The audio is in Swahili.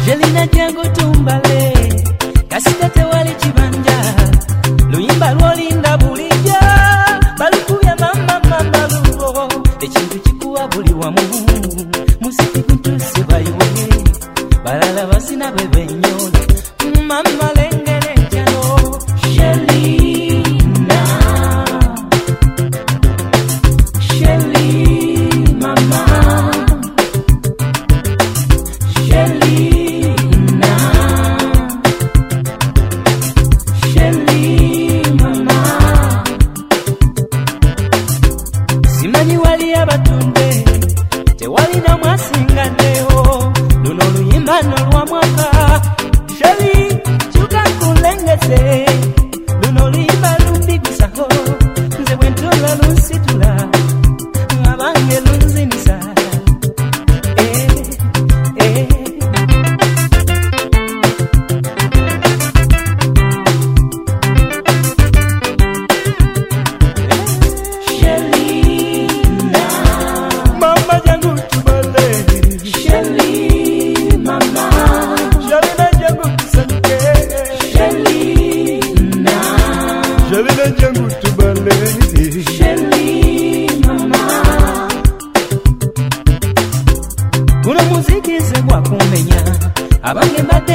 Jelina jangu tumbale kasitete wali chibanja luyimba lwolinda bulija balukuya mama mama lubo ekintu kikuwa buli wamu musiki kutusi bayiwe balala basina bebenyo mama lengere jano Jelina mama Jelina mama simanyi wali abatunde tewali na mwasinganeo luno luyimba nolwa mwaka Sheli chuka kulengeze luno luyimba lumbigusaho nze bwentola lunsitula abange lunzinisa Kuno muziki ze wakumenya abange